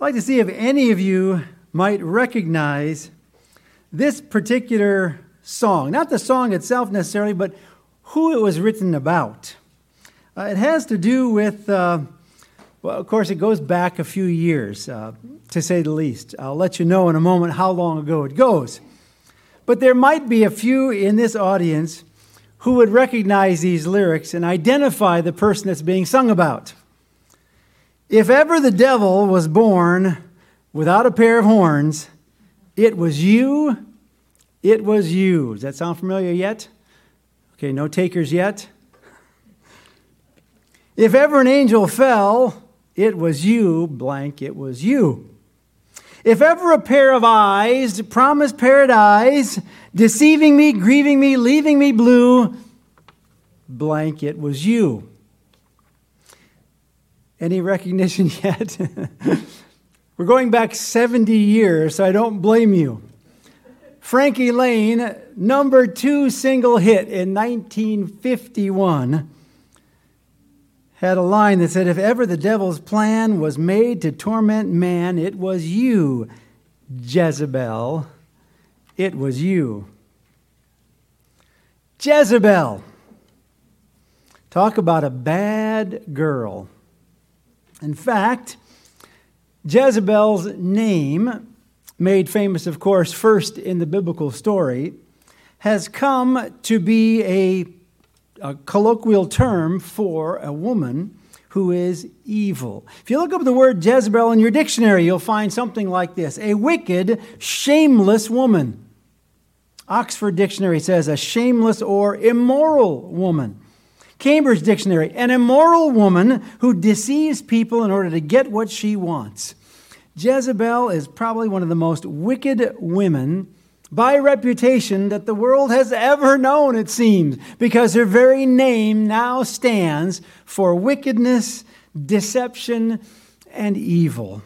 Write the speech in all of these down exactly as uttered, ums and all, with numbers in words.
I'd like to see if any of you might recognize this particular song. Not the song itself necessarily, but who it was written about. Uh, it has to do with, uh, well, of course, it goes back a few years, uh, to say the least. I'll let you know in a moment how long ago it goes. But there might be a few in this audience who would recognize these lyrics and identify the person that's being sung about. If ever the devil was born without a pair of horns, it was you, it was you. Does that sound familiar yet? Okay, no takers yet? If ever an angel fell, it was you, blank, it was you. If ever a pair of eyes promised paradise, deceiving me, grieving me, leaving me blue, blank, it was you. Any recognition yet? We're going back seventy years, so I don't blame you. Frankie Lane, number two single hit in nineteen fifty-one, had a line that said, if ever the devil's plan was made to torment man, it was you, Jezebel. It was you. Jezebel. Talk about a bad girl. In fact, Jezebel's name, made famous, of course, first in the biblical story, has come to be a, a colloquial term for a woman who is evil. If you look up the word Jezebel in your dictionary, you'll find something like this: a wicked, shameless woman. Oxford Dictionary says a shameless or immoral woman. Cambridge Dictionary, an immoral woman who deceives people in order to get what she wants. Jezebel is probably one of the most wicked women by reputation that the world has ever known, it seems, because her very name now stands for wickedness, deception, and evil.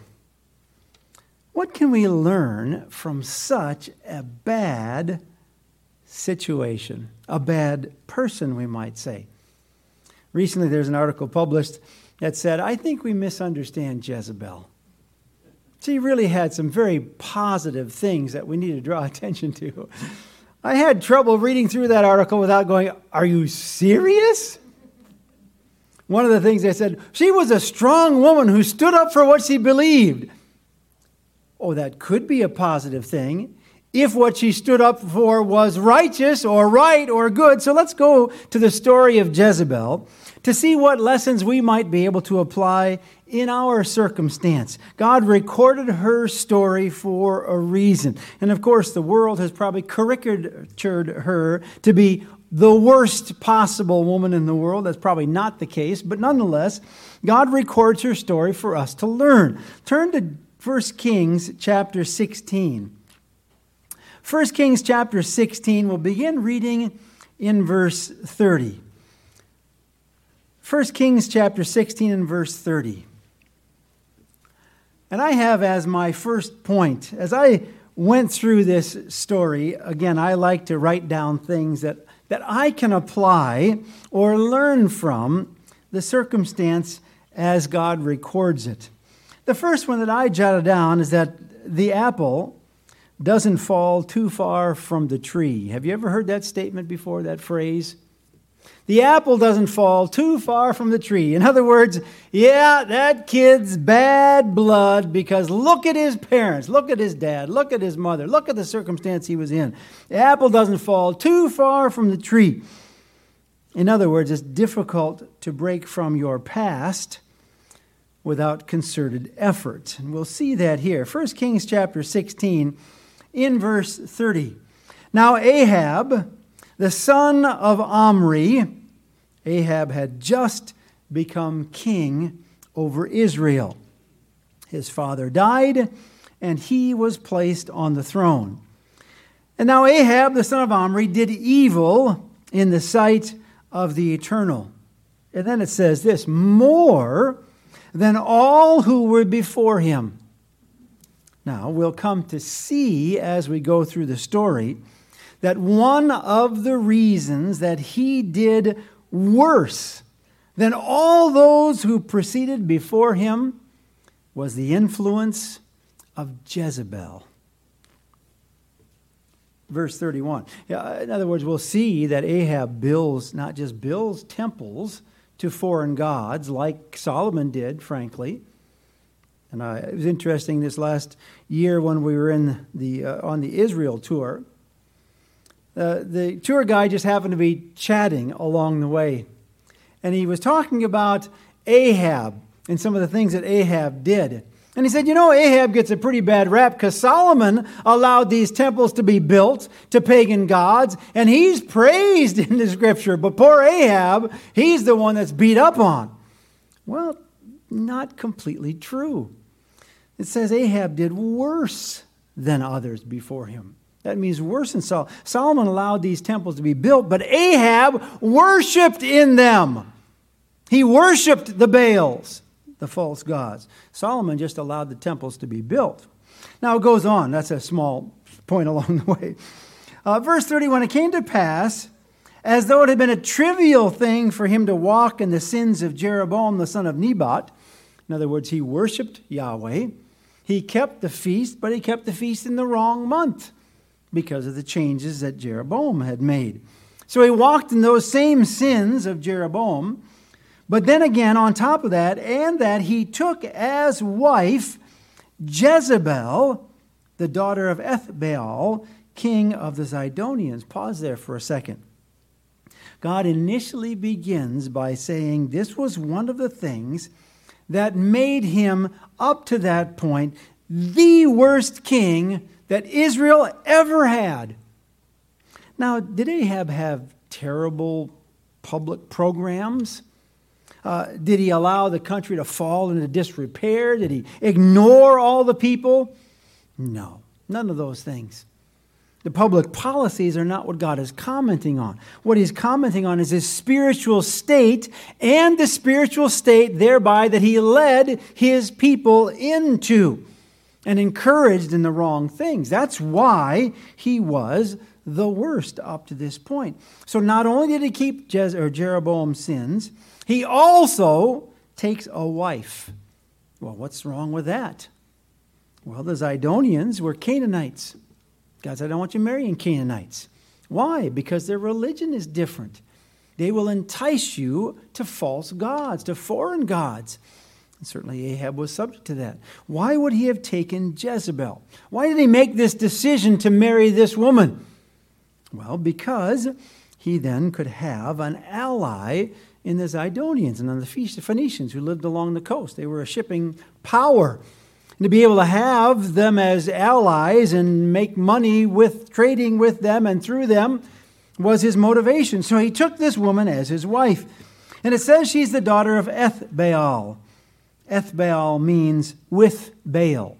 What can we learn from such a bad situation? A bad person, we might say. Recently, there's an article published that said, I think we misunderstand Jezebel. She really had some very positive things that we need to draw attention to. I had trouble reading through that article without going, are you serious? One of the things they said, she was a strong woman who stood up for what she believed. Oh, that could be a positive thing if what she stood up for was righteous or right or good. So let's go to the story of Jezebel to see what lessons we might be able to apply in our circumstance. God recorded her story for a reason. And of course, the world has probably caricatured her to be the worst possible woman in the world. That's probably not the case, but nonetheless, God records her story for us to learn. Turn to First Kings chapter sixteen. First Kings chapter sixteen, we'll begin reading in verse thirty. First Kings chapter sixteen and verse thirty. And I have as my first point, as I went through this story, again, I like to write down things that, that I can apply or learn from the circumstance as God records it. The first one that I jotted down is that the apple doesn't fall too far from the tree. Have you ever heard that statement before, that phrase? The apple doesn't fall too far from the tree. In other words, yeah, that kid's bad blood because look at his parents, look at his dad, look at his mother, look at the circumstance he was in. The apple doesn't fall too far from the tree. In other words, it's difficult to break from your past without concerted effort. And we'll see that here. First Kings chapter sixteen, in verse thirty. Now Ahab, the son of Omri, Ahab had just become king over Israel. His father died, and he was placed on the throne. And now Ahab, the son of Omri, did evil in the sight of the Eternal. And then it says this, more than all who were before him. Now, we'll come to see as we go through the story that one of the reasons that he did worse than all those who proceeded before him was the influence of Jezebel. Verse thirty-one. In other words, we'll see that Ahab builds, not just builds temples to foreign gods like Solomon did, frankly. And uh, it was interesting this last year when we were in the uh, on the Israel tour. Uh, the tour guide just happened to be chatting along the way. And he was talking about Ahab and some of the things that Ahab did. And he said, you know, Ahab gets a pretty bad rap because Solomon allowed these temples to be built to pagan gods, and he's praised in the scripture. But poor Ahab, he's the one that's beat up on. Well, not completely true. It says Ahab did worse than others before him. That means worse than Solomon. Solomon allowed these temples to be built, but Ahab worshipped in them. He worshipped the Baals, the false gods. Solomon just allowed the temples to be built. Now it goes on. That's a small point along the way. Uh, verse thirty-one, it came to pass, as though it had been a trivial thing for him to walk in the sins of Jeroboam, the son of Nebat. In other words, he worshipped Yahweh. He kept the feast, but he kept the feast in the wrong month because of the changes that Jeroboam had made. So he walked in those same sins of Jeroboam. But then again, on top of that, and that he took as wife Jezebel, the daughter of Ethbaal, king of the Zidonians. Pause there for a second. God initially begins by saying this was one of the things that made him, up to that point, the worst king that Israel ever had. Now, did Ahab have terrible public programs? Uh, did he allow the country to fall into disrepair? Did he ignore all the people? No, none of those things. The public policies are not what God is commenting on. What he's commenting on is his spiritual state and the spiritual state thereby that he led his people into and encouraged in the wrong things. That's why he was the worst up to this point. So not only did he keep Je- or Jeroboam's sins, he also takes a wife. Well, what's wrong with that? Well, the Zidonians were Canaanites. God said, I don't want you marrying Canaanites. Why? Because their religion is different. They will entice you to false gods, to foreign gods. And certainly Ahab was subject to that. Why would he have taken Jezebel? Why did he make this decision to marry this woman? Well, because he then could have an ally in the Zidonians and on the Phoenicians who lived along the coast. They were a shipping power. And to be able to have them as allies and make money with trading with them and through them was his motivation. So he took this woman as his wife. And it says she's the daughter of Ethbaal. Ethbaal means with Baal.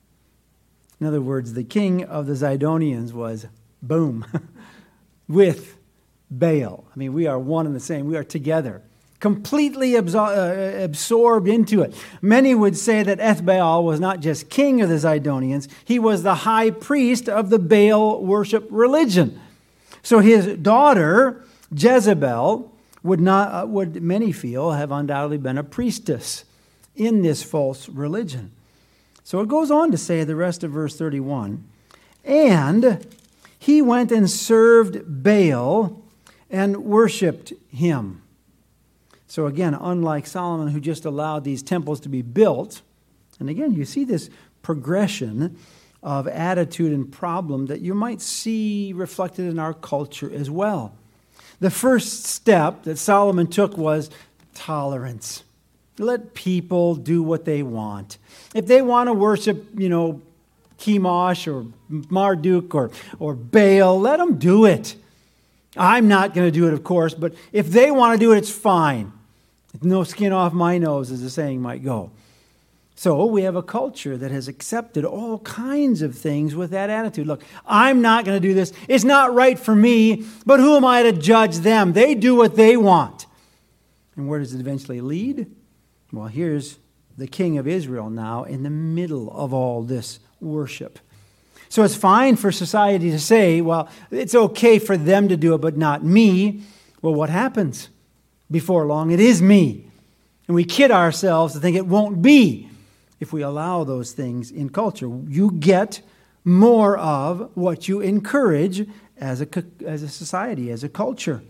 In other words, the king of the Zidonians was, boom, with Baal. I mean, we are one and the same. We are together, completely absor- uh, absorbed into it. Many would say that Ethbaal was not just king of the Zidonians, he was the high priest of the Baal worship religion. So his daughter, Jezebel, would not, uh, would many feel, have undoubtedly been a priestess in this false religion. So it goes on to say, the rest of verse thirty-one, and he went and served Baal and worshipped him. So again, unlike Solomon, who just allowed these temples to be built, and again, you see this progression of attitude and problem that you might see reflected in our culture as well. The first step that Solomon took was tolerance. Let people do what they want. If they want to worship, you know, Chemosh or Marduk or, or Baal, let them do it. I'm not going to do it, of course, but if they want to do it, it's fine. No skin off my nose, as the saying might go. So we have a culture that has accepted all kinds of things with that attitude. Look, I'm not going to do this. It's not right for me, but who am I to judge them? They do what they want. And where does it eventually lead? Well, here's the king of Israel now in the middle of all this worship. So it's fine for society to say, well, it's okay for them to do it, but not me. Well, what happens? Before long, it is me. And we kid ourselves to think it won't be. if we allow those things in culture. You get more of what you encourage as a, as a society, as a culture.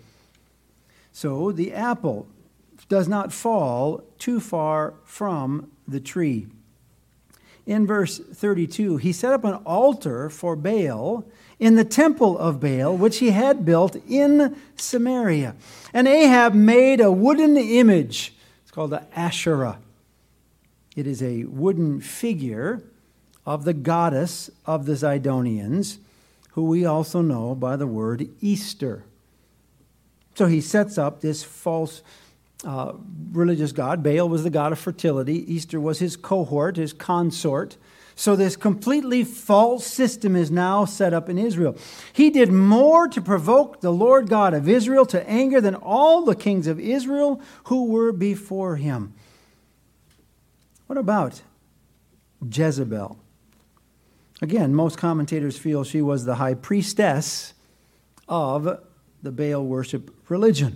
So the apple does not fall too far from the tree. In verse thirty-two, he set up an altar for Baal in the temple of Baal, which he had built in Samaria. And Ahab made a wooden image. It's called the Asherah. It is a wooden figure of the goddess of the Zidonians, who we also know by the word Easter. So he sets up this false uh, religious god. Baal was the god of fertility. Easter was his cohort, his consort. So this completely false system is now set up in Israel. He did more to provoke the Lord God of Israel to anger than all the kings of Israel who were before him. What about Jezebel? Again, most commentators feel she was the high priestess of the Baal worship religion.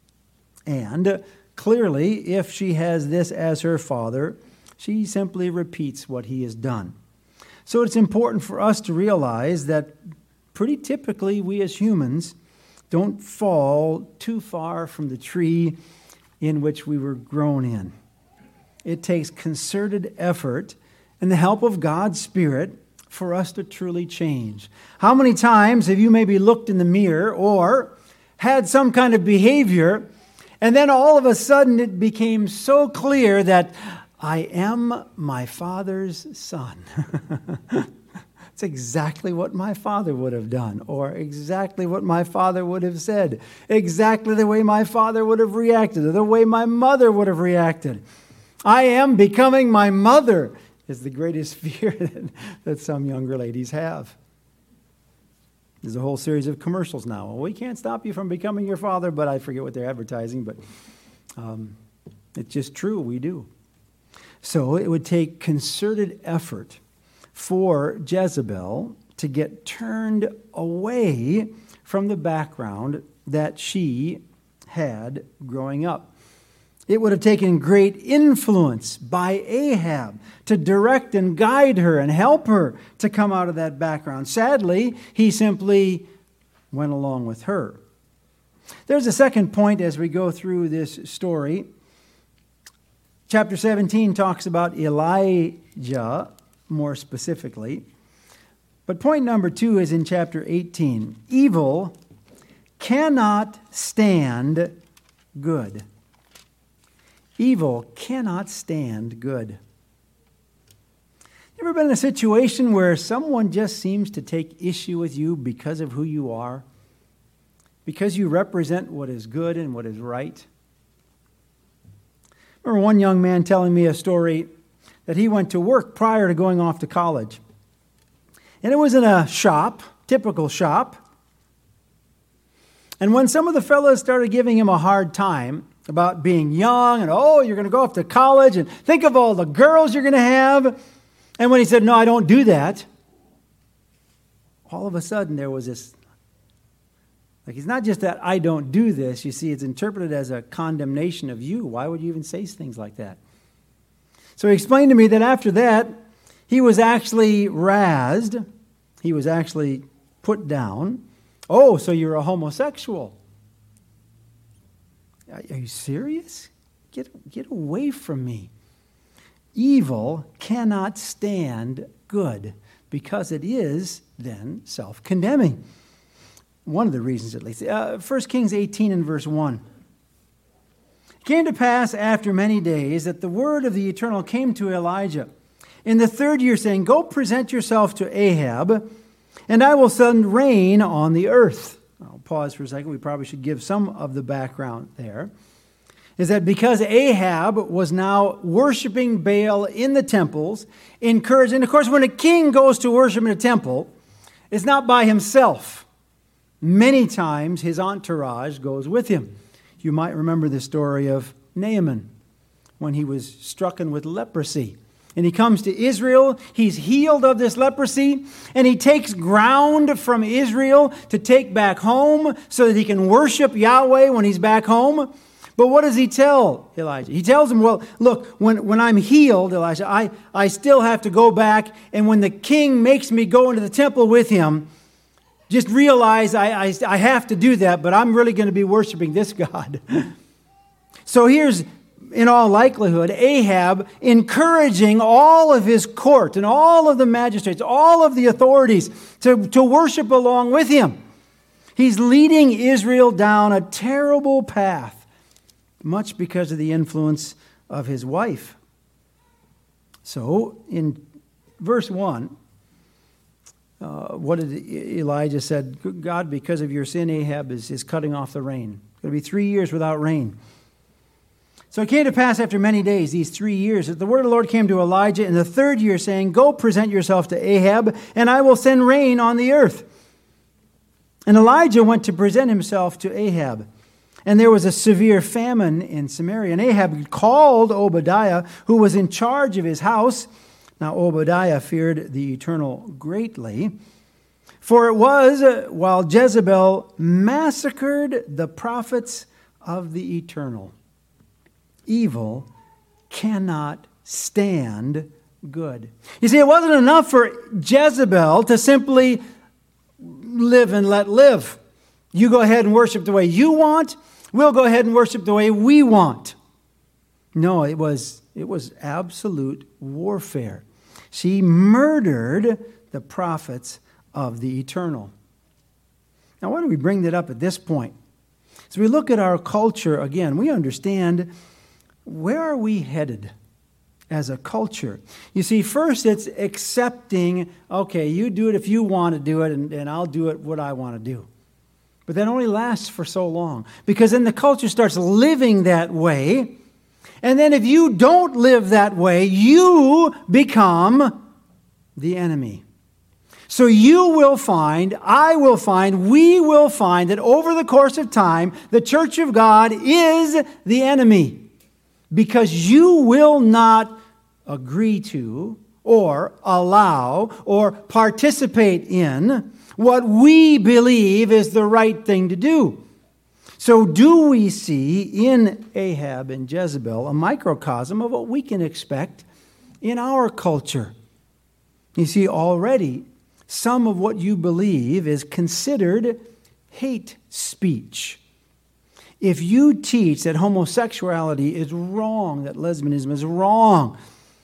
And clearly, if she has this as her father, she simply repeats what he has done. So it's important for us to realize that pretty typically we as humans don't fall too far from the tree in which we were grown in. It takes concerted effort and the help of God's Spirit for us to truly change. How many times have you maybe looked in the mirror or had some kind of behavior, and then all of a sudden it became so clear that I am my father's son. It's exactly what my father would have done, or exactly what my father would have said, exactly the way my father would have reacted, or the way my mother would have reacted. I am becoming my mother is the greatest fear that, that some younger ladies have. There's a whole series of commercials now. Well, we can't stop you from becoming your father, but I forget what they're advertising, but um, it's just true, we do. So it would take concerted effort for Jezebel to get turned away from the background that she had growing up. It would have taken great influence by Ahab to direct and guide her and help her to come out of that background. Sadly, he simply went along with her. There's a second point as we go through this story. Chapter seventeen talks about Elijah more specifically. But point number two is in chapter eighteen. Evil cannot stand good. Evil cannot stand good. You ever been in a situation where someone just seems to take issue with you because of who you are? Because you represent what is good and what is right? I remember one young man telling me a story that he went to work prior to going off to college. And it was in a shop, typical shop. And when some of the fellows started giving him a hard time about being young and, oh, you're going to go off to college and think of all the girls you're going to have. And when he said, no, I don't do that, all of a sudden there was this, like, it's not just that I don't do this. You see, it's interpreted as a condemnation of you. Why would you even say things like that? So he explained to me that after that, he was actually razzed. He was actually put down. Oh, so you're a homosexual. Are you serious? Get, get away from me. Evil cannot stand good because it is then self-condemning. One of the reasons, at least. Uh, First Kings eighteen and verse one. It came to pass after many days that the word of the Eternal came to Elijah in the third year, saying, go present yourself to Ahab, and I will send rain on the earth. I'll pause for a second. We probably should give some of the background there. Is that because Ahab was now worshiping Baal in the temples, encouraged, and of course when a king goes to worship in a temple, it's not by himself. Many times his entourage goes with him. You might remember the story of Naaman when he was stricken with leprosy. And he comes to Israel, he's healed of this leprosy, and he takes ground from Israel to take back home so that he can worship Yahweh when he's back home. But what does he tell Elijah? He tells him, well, look, when, when I'm healed, Elijah, I, I still have to go back. And when the king makes me go into the temple with him, just realize I, I, I have to do that, but I'm really going to be worshiping this God. So here's, in all likelihood, Ahab encouraging all of his court and all of the magistrates, all of the authorities to, to worship along with him. He's leading Israel down a terrible path, much because of the influence of his wife. So in verse one, uh, what did Elijah said? God, because of your sin, Ahab is, is cutting off the rain. It's going to be three years without rain. So it came to pass after many days, these three years, that the word of the Lord came to Elijah in the third year, saying, go present yourself to Ahab, and I will send rain on the earth. And Elijah went to present himself to Ahab. And there was a severe famine in Samaria. And Ahab called Obadiah, who was in charge of his house. Now Obadiah feared the Eternal greatly, for it was while Jezebel massacred the prophets of the Eternal. Evil cannot stand good. You see, it wasn't enough for Jezebel to simply live and let live. You go ahead and worship the way you want. We'll go ahead and worship the way we want. No, it was, it was absolute warfare. She murdered the prophets of the Eternal. Now, why do we bring that up at this point? As we look at our culture again, we understand, where are we headed as a culture? You see, first it's accepting, okay, you do it if you want to do it, and, and I'll do it what I want to do. But that only lasts for so long. Because then the culture starts living that way. And then if you don't live that way, you become the enemy. So you will find, I will find, we will find that over the course of time, the church of God is the enemy. Because you will not agree to or allow or participate in what we believe is the right thing to do. So do we see in Ahab and Jezebel a microcosm of what we can expect in our culture? You see, already some of what you believe is considered hate speech. If you teach that homosexuality is wrong, that lesbianism is wrong,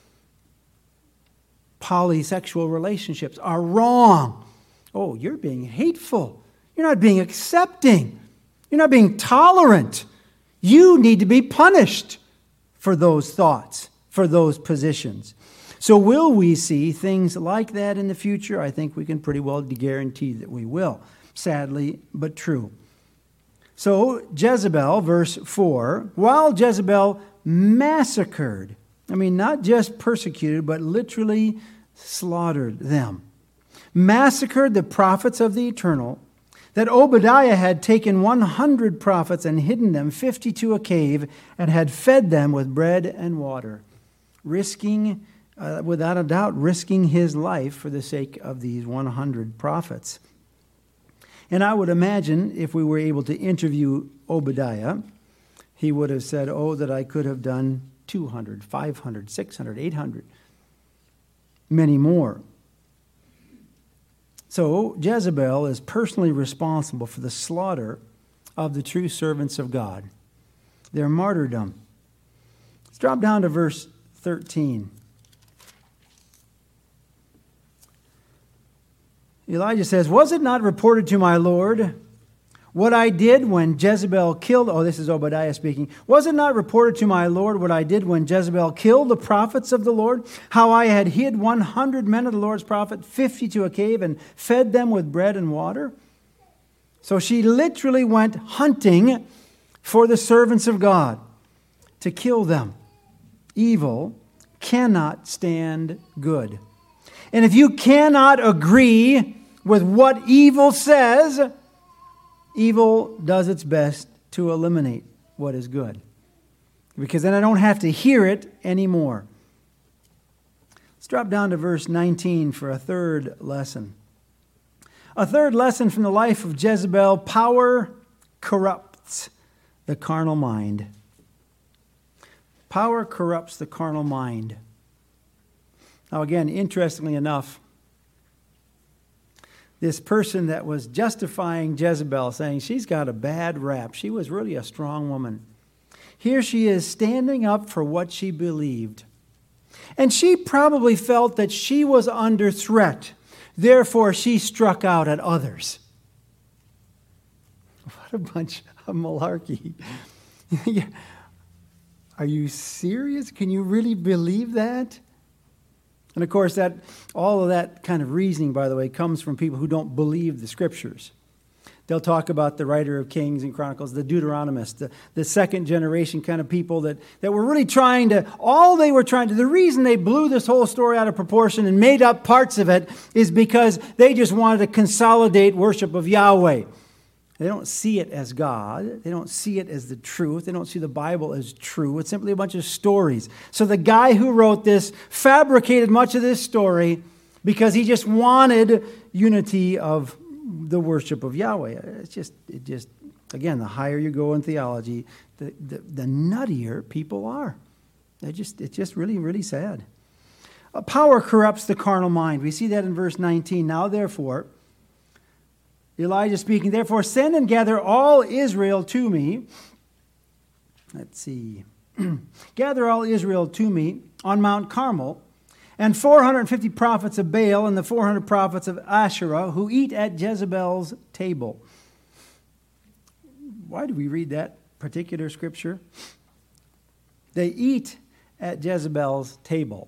polysexual relationships are wrong, oh, you're being hateful. You're not being accepting. You're not being tolerant. You need to be punished for those thoughts, for those positions. So will we see things like that in the future? I think we can pretty well guarantee that we will. Sadly, but true. So Jezebel, verse four, while Jezebel massacred, I mean not just persecuted, but literally slaughtered them, massacred the prophets of the Eternal, that Obadiah had taken one hundred prophets and hidden them fifty to a cave and had fed them with bread and water, risking, uh, without a doubt, risking his life for the sake of these one hundred prophets. And I would imagine if we were able to interview Obadiah, he would have said, oh, that I could have done two hundred, five hundred, six hundred, eight hundred, many more. So Jezebel is personally responsible for the slaughter of the true servants of God, their martyrdom. Let's drop down to verse thirteen. Elijah says, was it not reported to my Lord what I did when Jezebel killed, oh, this is Obadiah speaking. Was it not reported to my Lord what I did when Jezebel killed the prophets of the Lord? How I had hid one hundred men of the Lord's prophet, fifty to a cave, and fed them with bread and water? So she literally went hunting for the servants of God to kill them. Evil cannot stand good. And if you cannot agree with what evil says, evil does its best to eliminate what is good. Because then I don't have to hear it anymore. Let's drop down to verse nineteen for a third lesson. A third lesson from the life of Jezebel: power corrupts the carnal mind. Power corrupts the carnal mind. Now again, interestingly enough, this person that was justifying Jezebel, saying she's got a bad rap, she was really a strong woman. Here she is standing up for what she believed. And she probably felt that she was under threat. Therefore, she struck out at others. What a bunch of malarkey. Yeah. Are you serious? Can you really believe that? And of course, that all of that kind of reasoning, by the way, comes from people who don't believe the Scriptures. They'll talk about the writer of Kings and Chronicles, the Deuteronomists, the, the second generation kind of people that, that were really trying to, all they were trying to, the reason they blew this whole story out of proportion and made up parts of it is because they just wanted to consolidate worship of Yahweh. They don't see it as God. They don't see it as the truth. They don't see the Bible as true. It's simply a bunch of stories. So the guy who wrote this fabricated much of this story because he just wanted unity of the worship of Yahweh. It's just, it just, again, the higher you go in theology, the, the, the nuttier people are. They just, it's just really, really sad. Uh, power corrupts the carnal mind. We see that in verse nineteen. Now, therefore, Elijah speaking, therefore send and gather all Israel to me. Let's see. Gather all Israel to me on Mount Carmel, and four hundred fifty prophets of Baal and the four hundred prophets of Asherah who eat at Jezebel's table. Why do we read that particular scripture? They eat at Jezebel's table.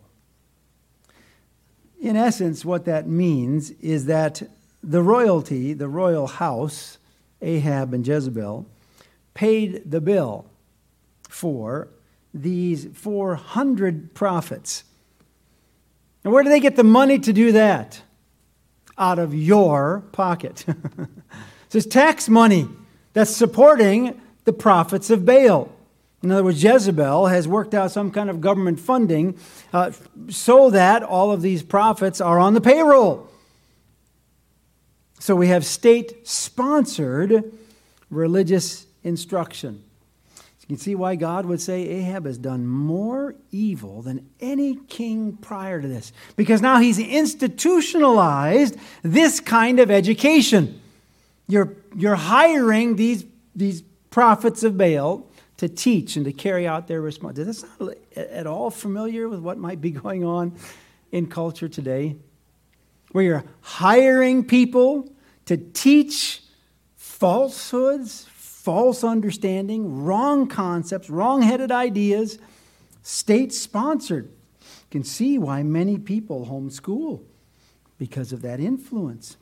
In essence, what that means is that the royalty, the royal house, Ahab and Jezebel, paid the bill for these four hundred prophets. And where do they get the money to do that? Out of your pocket. So it's tax money that's supporting the prophets of Baal. In other words, Jezebel has worked out some kind of government funding uh, so that all of these prophets are on the payroll. So we have state-sponsored religious instruction. You can see why God would say Ahab has done more evil than any king prior to this. Because now he's institutionalized this kind of education. You're, you're hiring these, these prophets of Baal to teach and to carry out their responsibility. That's not at all familiar with what might be going on in culture today, where you're hiring people to teach falsehoods, false understanding, wrong concepts, wrong-headed ideas, state-sponsored. You can see why many people homeschool because of that influence.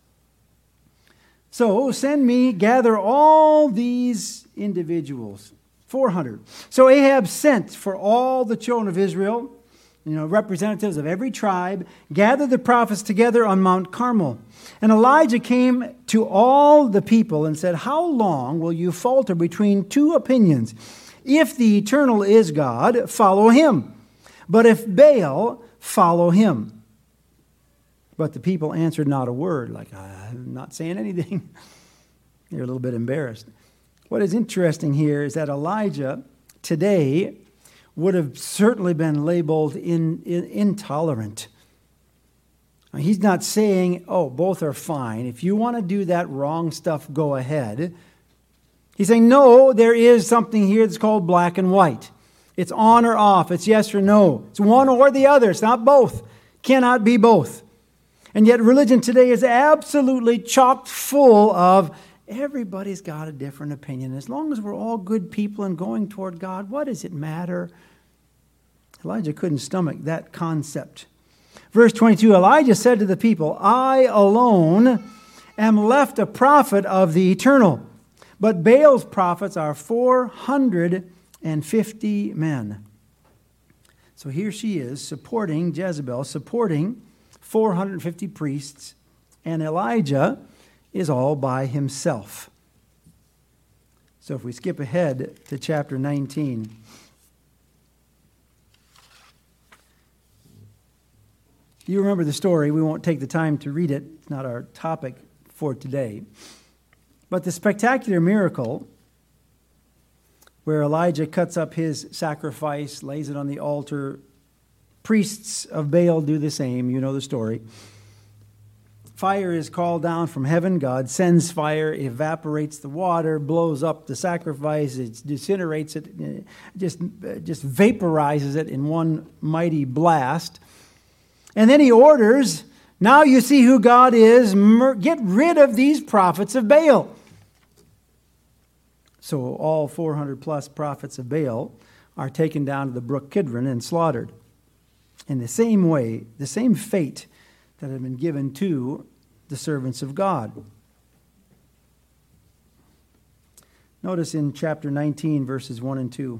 So send me, gather all these individuals, four hundred. So Ahab sent for all the children of Israel, you know, representatives of every tribe, gathered the prophets together on Mount Carmel. And Elijah came to all the people and said, how long will you falter between two opinions? If the eternal is God, follow him. But if Baal, follow him. But the people answered not a word, like, I'm not saying anything. They're a little bit embarrassed. What is interesting here is that Elijah today would have certainly been labeled in, in, intolerant. He's not saying, oh, both are fine. If you want to do that wrong stuff, go ahead. He's saying, no, there is something here that's called black and white. It's on or off. It's yes or no. It's one or the other. It's not both. Cannot be both. And yet religion today is absolutely chock full of everybody's got a different opinion. As long as we're all good people and going toward God, what does it matter? Elijah couldn't stomach that concept. Verse twenty-two, Elijah said to the people, I alone am left a prophet of the eternal, but Baal's prophets are four hundred fifty men. So here she is supporting Jezebel, supporting four hundred fifty priests, and Elijah is all by himself. So if we skip ahead to chapter nineteen. You remember the story. We won't take the time to read it. It's not our topic for today. But the spectacular miracle where Elijah cuts up his sacrifice, lays it on the altar. Priests of Baal do the same. You know the story. Fire is called down from heaven. God sends fire, evaporates the water, blows up the sacrifice, it disintegrates it, just, just vaporizes it in one mighty blast. And then he orders, now you see who God is, get rid of these prophets of Baal. So all four hundred plus prophets of Baal are taken down to the brook Kidron and slaughtered. In the same way, the same fate that had been given to the servants of God. Notice in chapter nineteen, verses one and two.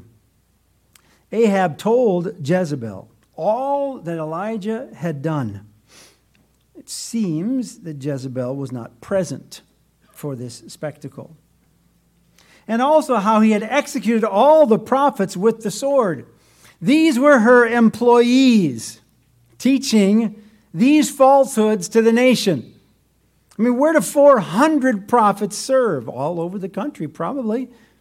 Ahab told Jezebel all that Elijah had done. It seems that Jezebel was not present for this spectacle. And also how he had executed all the prophets with the sword. These were her employees, teaching these falsehoods to the nation. I mean, where do four hundred prophets serve? All over the country, probably.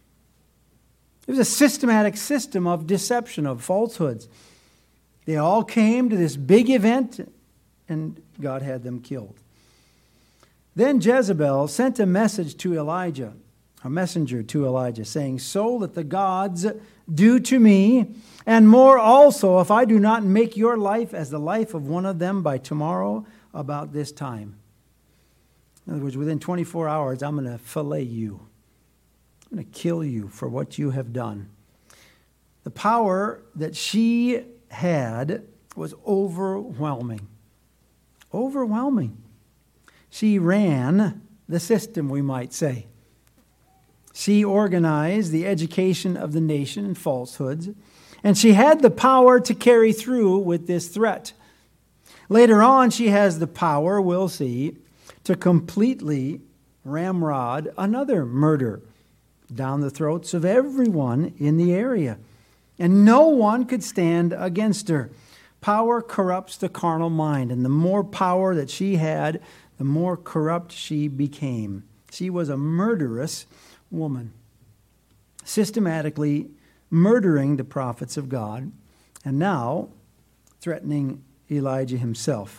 It was a systematic system of deception, of falsehoods. They all came to this big event, and God had them killed. Then Jezebel sent a message to Elijah, a messenger to Elijah, saying, so that the gods do to me, and more also, if I do not make your life as the life of one of them by tomorrow about this time. In other words, within twenty-four hours, I'm going to fillet you. I'm going to kill you for what you have done. The power that she had was overwhelming. Overwhelming. She ran the system, we might say. She organized the education of the nation in falsehoods, and she had the power to carry through with this threat. Later on, she has the power, we'll see, to completely ramrod another murder down the throats of everyone in the area. And no one could stand against her. Power corrupts the carnal mind, and the more power that she had, the more corrupt she became. She was a murderous woman, systematically murdering the prophets of God, and now threatening Elijah himself.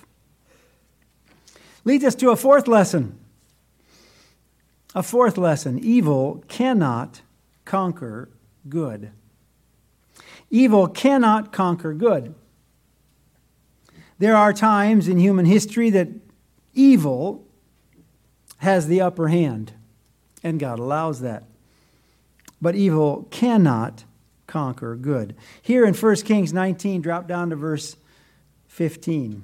Leads us to a fourth lesson. A fourth lesson. Evil cannot conquer good. Evil cannot conquer good. There are times in human history that evil has the upper hand, and God allows that. But evil cannot conquer good. Here in First Kings nineteen, drop down to verse fifteen.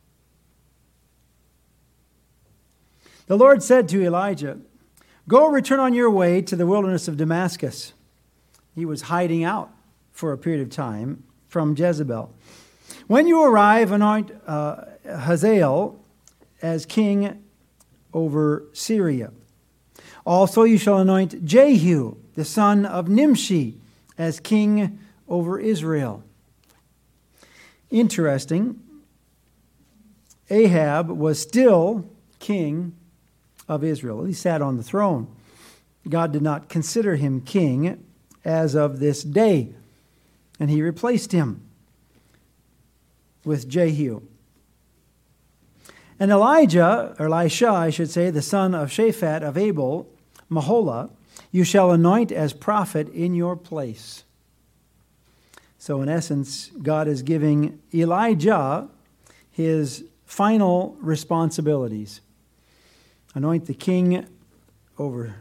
The Lord said to Elijah, go return on your way to the wilderness of Damascus. He was hiding out for a period of time from Jezebel. When you arrive, anoint uh, Hazael as king over Syria. Also you shall anoint Jehu, the son of Nimshi, as king over Israel. Interesting. Ahab was still king of Israel. He sat on the throne. God did not consider him king as of this day, and he replaced him with Jehu. And Elijah, or Elisha, I should say, the son of Shaphat of Abel, Mahola, you shall anoint as prophet in your place. So in essence, God is giving Elijah his final responsibilities. Anoint the king over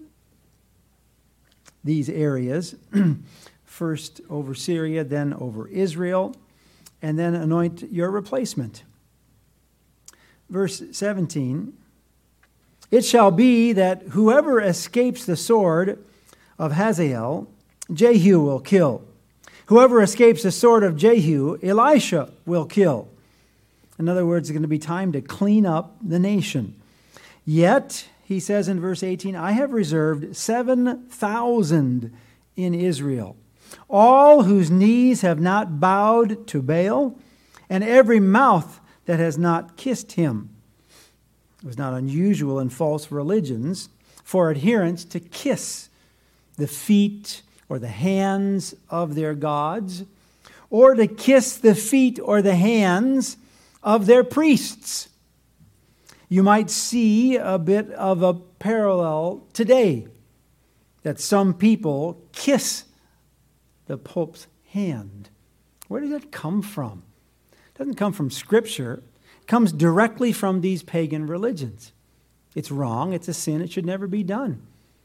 these areas. First over Syria, then over Israel, and then anoint your replacement. Verse seventeen, it shall be that whoever escapes the sword of Hazael, Jehu will kill. Whoever escapes the sword of Jehu, Elisha will kill. In other words, it's going to be time to clean up the nation. Yet, he says in verse eighteen, I have reserved seven thousand in Israel, all whose knees have not bowed to Baal, and every mouth that has not kissed him. It was not unusual in false religions for adherents to kiss the feet or the hands of their gods, or to kiss the feet or the hands of their priests. You might see a bit of a parallel today, that some people kiss the Pope's hand. Where does that come from? It doesn't come from Scripture. It comes directly from these pagan religions. It's wrong. It's a sin. It should never be done.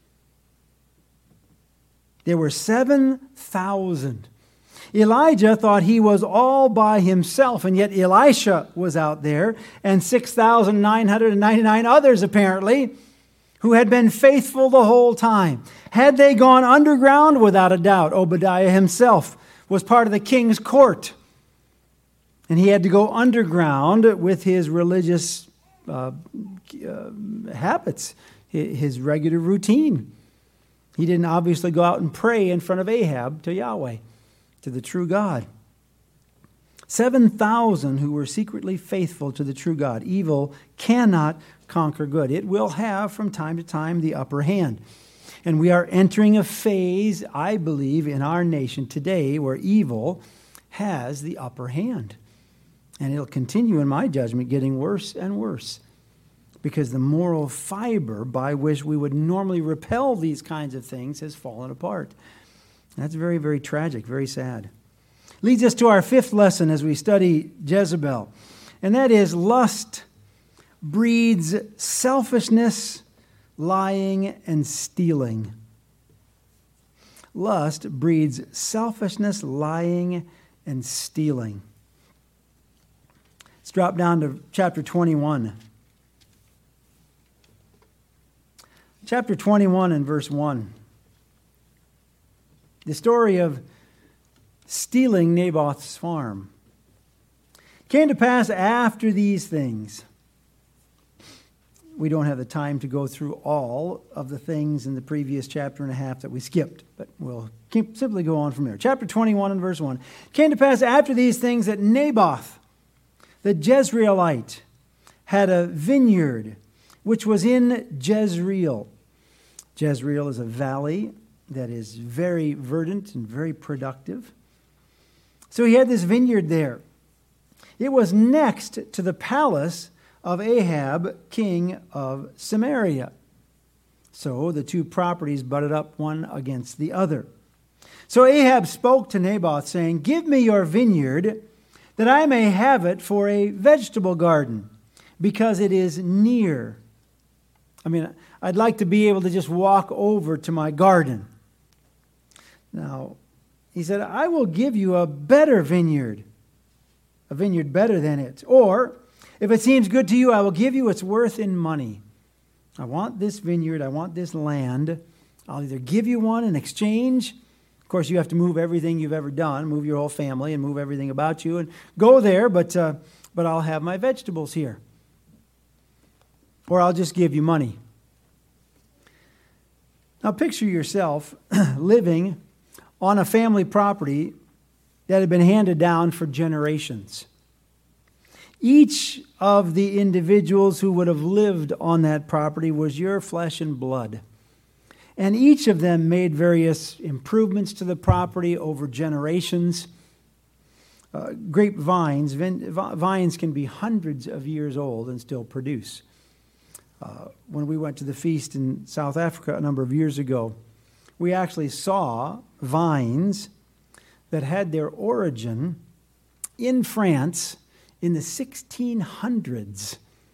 There were seven thousand. Elijah thought he was all by himself, and yet Elisha was out there, and six thousand nine hundred ninety-nine others apparently, who had been faithful the whole time. Had they gone underground? Without a doubt. Obadiah himself was part of the king's court, and he had to go underground with his religious uh, uh, habits, his regular routine. He didn't obviously go out and pray in front of Ahab to Yahweh, to the true God. seven thousand who were secretly faithful to the true God. Evil cannot conquer good. It will have from time to time the upper hand. And we are entering a phase, I believe, in our nation today where evil has the upper hand. And it'll continue, in my judgment, getting worse and worse, because the moral fiber by which we would normally repel these kinds of things has fallen apart. That's very, very tragic, very sad. Leads us to our fifth lesson as we study Jezebel, and that is lust breeds selfishness, lying, and stealing. Lust breeds selfishness, lying, and stealing. Let's drop down to chapter twenty-one. Chapter twenty-one and verse one. The story of stealing Naboth's farm. It came to pass after these things. We don't have the time to go through all of the things in the previous chapter and a half that we skipped, but we'll keep, simply go on from there. Chapter twenty-one and verse one. It came to pass after these things that Naboth, the Jezreelite, had a vineyard which was in Jezreel. Jezreel is a valley that is very verdant and very productive. So he had this vineyard there. It was next to the palace of Ahab, king of Samaria. So the two properties butted up one against the other. So Ahab spoke to Naboth, saying, "Give me your vineyard, that I may have it for a vegetable garden, because it is near." I mean, I'd like to be able to just walk over to my garden. Now, he said, "I will give you a better vineyard, a vineyard better than it. Or, if it seems good to you, I will give you its worth in money. I want this vineyard, I want this land. I'll either give you one in exchange." Of course, you have to move everything you've ever done, move your whole family and move everything about you and go there, but, uh, but I'll have my vegetables here. Or I'll just give you money. Now picture yourself living on a family property that had been handed down for generations. Each of the individuals who would have lived on that property was your flesh and blood. And each of them made various improvements to the property over generations. Uh, grapevines, vin- vines can be hundreds of years old and still produce. Uh, when we went to the feast in South Africa a number of years ago, we actually saw vines that had their origin in France in the sixteen hundreds,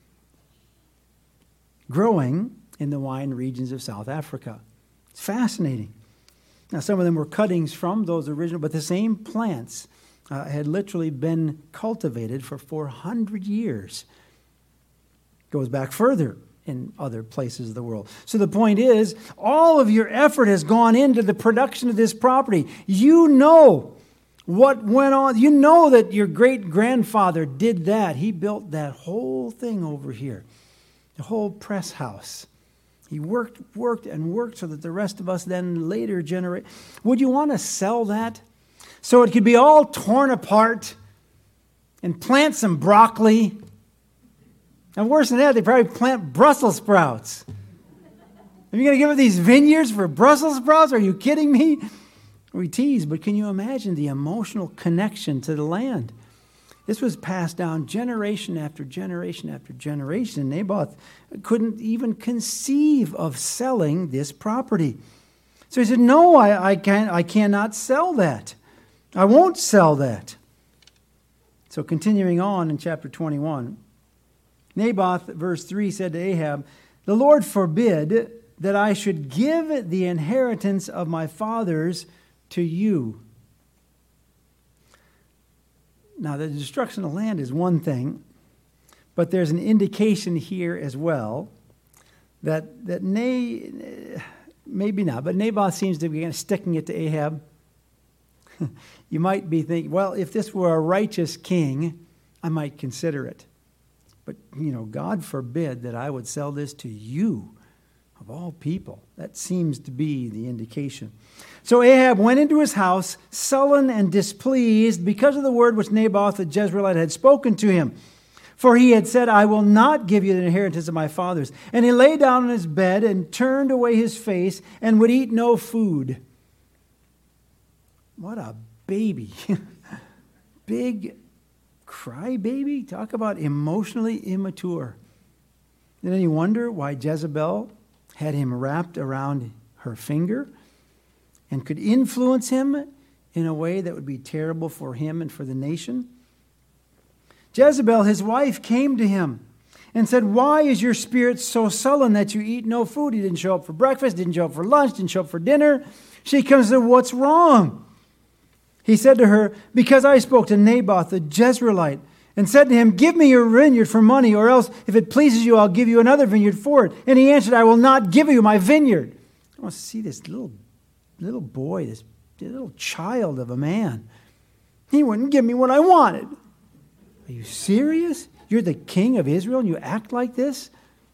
growing in the wine regions of South Africa. It's fascinating. Now, some of them were cuttings from those original, but the same plants uh, had literally been cultivated for four hundred years. Goes back further in other places of the world. So the point is, all of your effort has gone into the production of this property. You know what went on. You know that your great-grandfather did that. He built that whole thing over here, the whole press house. He worked, worked, and worked so that the rest of us then later generate. Would you want to sell that so it could be all torn apart and plant some broccoli? And worse than that, they probably plant Brussels sprouts. Are you going to give up these vineyards for Brussels sprouts? Are you kidding me? We tease, but can you imagine the emotional connection to the land? This was passed down generation after generation after generation. Naboth couldn't even conceive of selling this property. So he said, no, I, I, can't, I cannot sell that. I won't sell that. So continuing on in chapter twenty-one, Naboth, verse three, said to Ahab, the Lord forbid that I should give the inheritance of my fathers to you. Now, the destruction of land is one thing, but there's an indication here as well that, that Na- maybe not, but Naboth seems to be kind of sticking it to Ahab. You might be thinking, well, if this were a righteous king, I might consider it. But, you know, God forbid that I would sell this to you, of all people. That seems to be the indication. So Ahab went into his house, sullen and displeased, because of the word which Naboth the Jezreelite had spoken to him. For he had said, I will not give you the inheritance of my fathers. And he lay down on his bed and turned away his face and would eat no food. What a baby. Big crybaby. Talk about emotionally immature. Did any wonder why Jezebel had him wrapped around her finger and could influence him in a way that would be terrible for him and for the nation? Jezebel, his wife, came to him and said, why is your spirit so sullen that you eat no food? He didn't show up for breakfast, didn't show up for lunch, didn't show up for dinner. She comes and said, what's wrong? He said to her, because I spoke to Naboth the Jezreelite and said to him, give me your vineyard for money, or else if it pleases you, I'll give you another vineyard for it. And he answered, I will not give you my vineyard. I want to see this little, little boy, this little child of a man. He wouldn't give me what I wanted. Are you serious? You're the king of Israel and you act like this?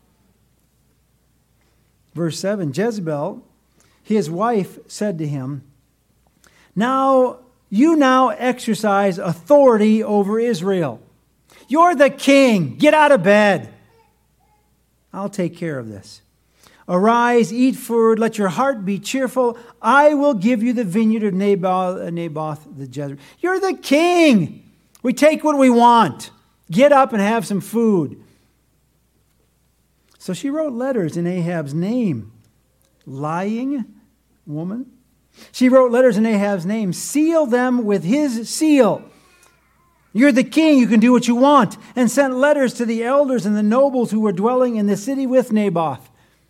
Verse seven, Jezebel, his wife, said to him, now you now exercise authority over Israel. You're the king. Get out of bed. I'll take care of this. Arise, eat food, let your heart be cheerful. I will give you the vineyard of Naboth, Naboth the Jezreelite. You're the king. We take what we want. Get up and have some food. So she wrote letters in Ahab's name. Lying woman. She wrote letters in Ahab's name. Seal them with his seal. You're the king. You can do what you want. And sent letters to the elders and the nobles who were dwelling in the city with Naboth.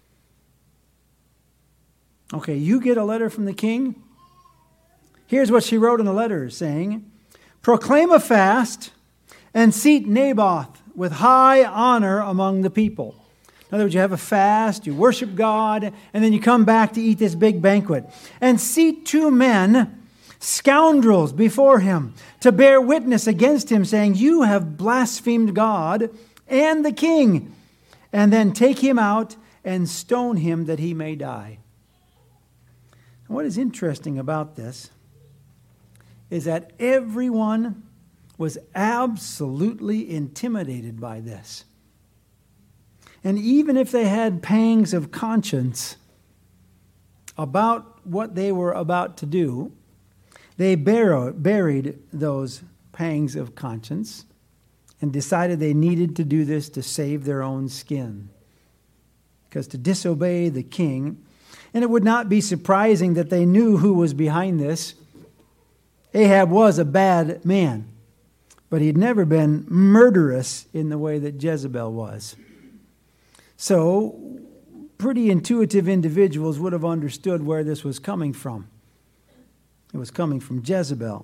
Okay, you get a letter from the king. Here's what she wrote in the letter, saying, proclaim a fast and seat Naboth with high honor among the people. In other words, you have a fast, you worship God, and then you come back to eat this big banquet. And seat two men, scoundrels, before him, to bear witness against him, saying, you have blasphemed God and the king. And then take him out and stone him that he may die. What is interesting about this is that everyone was absolutely intimidated by this. And even if they had pangs of conscience about what they were about to do, they buried those pangs of conscience and decided they needed to do this to save their own skin. Because to disobey the king, and it would not be surprising that they knew who was behind this. Ahab was a bad man, but he'd never been murderous in the way that Jezebel was. So, pretty intuitive individuals would have understood where this was coming from. It was coming from Jezebel.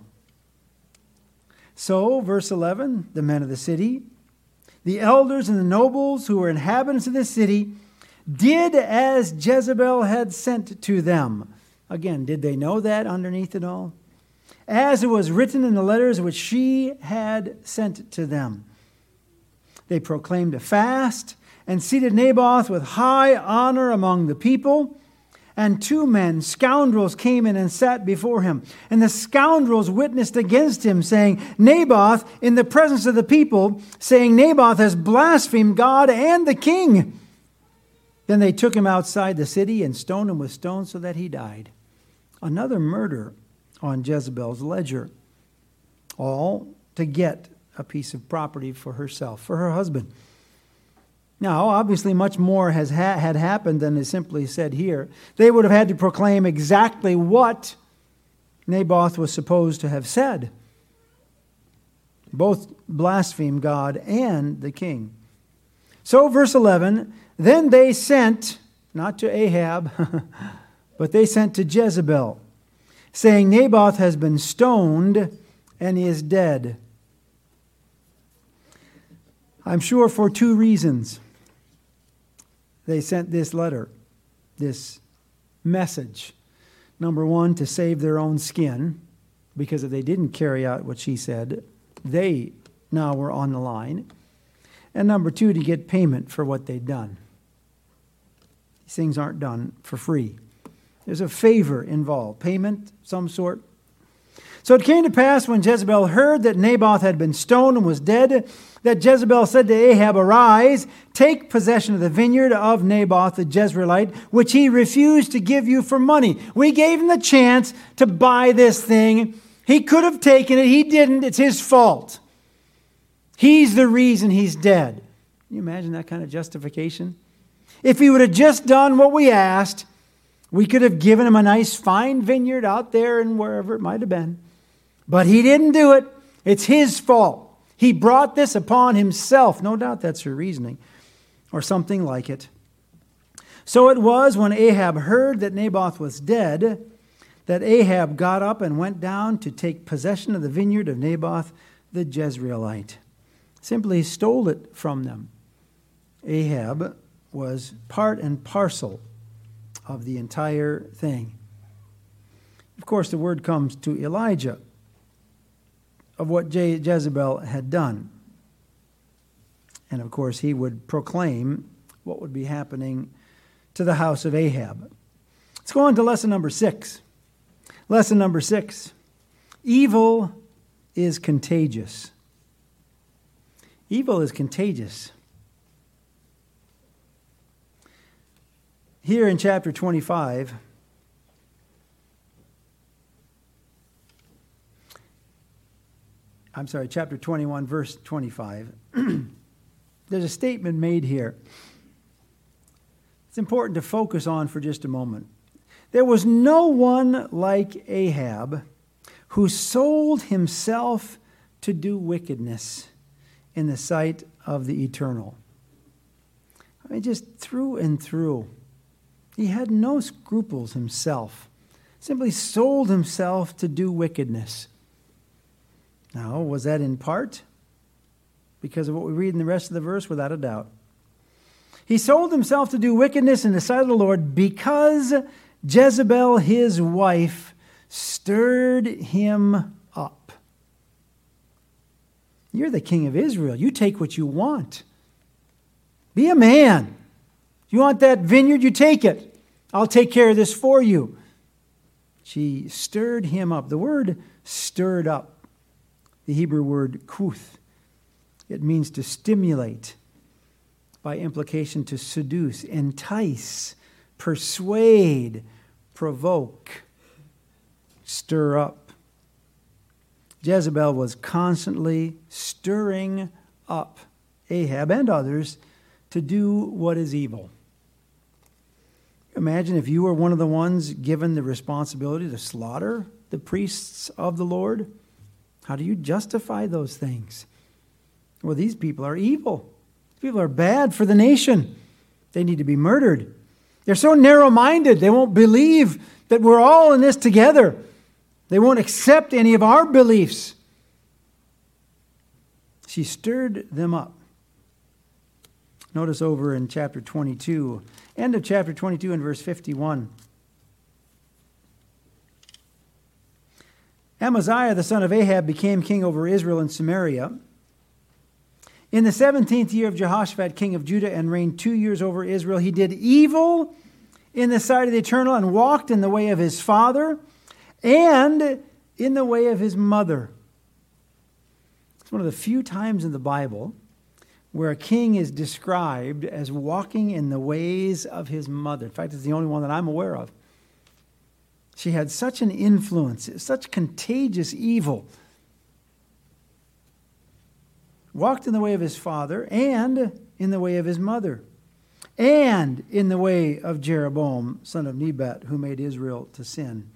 So, verse eleven, the men of the city, the elders and the nobles who were inhabitants of the city, did as Jezebel had sent to them. Again, did they know that underneath it all? As it was written in the letters which she had sent to them. They proclaimed a fast and seated Naboth with high honor among the people. And two men, scoundrels, came in and sat before him. And the scoundrels witnessed against him, saying, Naboth, in the presence of the people, saying, Naboth has blasphemed God and the king. Then they took him outside the city and stoned him with stones so that he died. Another murder on Jezebel's ledger, all to get a piece of property for herself, for her husband. Now, obviously, much more has ha- had happened than is simply said here. They would have had to proclaim exactly what Naboth was supposed to have said. Both blaspheme God and the king. So, verse eleven, then they sent, not to Ahab, but they sent to Jezebel, saying, Naboth has been stoned and he is dead. I'm sure for two reasons they sent this letter, this message. Number one, to save their own skin, because if they didn't carry out what she said, they now were on the line. And number two, to get payment for what they'd done. These things aren't done for free. There's a favor involved, payment, some sort. So it came to pass when Jezebel heard that Naboth had been stoned and was dead, that Jezebel said to Ahab, Arise, take possession of the vineyard of Naboth the Jezreelite, which he refused to give you for money. We gave him the chance to buy this thing. He could have taken it. He didn't. It's his fault. He's the reason he's dead. Can you imagine that kind of justification? If he would have just done what we asked, we could have given him a nice fine vineyard out there and wherever it might have been. But he didn't do it. It's his fault. He brought this upon himself. No doubt that's her reasoning, or something like it. So it was when Ahab heard that Naboth was dead, that Ahab got up and went down to take possession of the vineyard of Naboth the Jezreelite. Simply stole it from them. Ahab was part and parcel of the entire thing. Of course, the word comes to Elijah of what Je- Jezebel had done. And of course, he would proclaim what would be happening to the house of Ahab. Let's go on to lesson number six. Lesson number six. Evil is contagious. Evil is contagious. Here in chapter twenty-five, I'm sorry, chapter twenty-one, verse twenty-five, there's a statement made here. It's important to focus on for just a moment. There was no one like Ahab who sold himself to do wickedness in the sight of the eternal. I mean, just through and through. He had no scruples himself. Simply sold himself to do wickedness. Now, was that in part because of what we read in the rest of the verse? Without a doubt. He sold himself to do wickedness in the sight of the Lord because Jezebel, his wife, stirred him up. You're the king of Israel. You take what you want. Be a man. You want that vineyard? You take it. I'll take care of this for you. She stirred him up. The word stirred up, the Hebrew word kuth, it means to stimulate, by implication to seduce, entice, persuade, provoke, stir up. Jezebel was constantly stirring up Ahab and others to do what is evil. Imagine if you were one of the ones given the responsibility to slaughter the priests of the Lord. How do you justify those things? Well, these people are evil. These people are bad for the nation. They need to be murdered. They're so narrow-minded, they won't believe that we're all in this together. They won't accept any of our beliefs. She stirred them up. Notice over in chapter twenty-two, end of chapter twenty-two and verse fifty-one. Amaziah, the son of Ahab, became king over Israel and Samaria. In the seventeenth year of Jehoshaphat, king of Judah, and reigned two years over Israel, he did evil in the sight of the Eternal and walked in the way of his father and in the way of his mother. It's one of the few times in the Bible where a king is described as walking in the ways of his mother. In fact, it's the only one that I'm aware of. She had such an influence, such contagious evil. Walked in the way of his father and in the way of his mother and in the way of Jeroboam, son of Nebat, who made Israel to sin.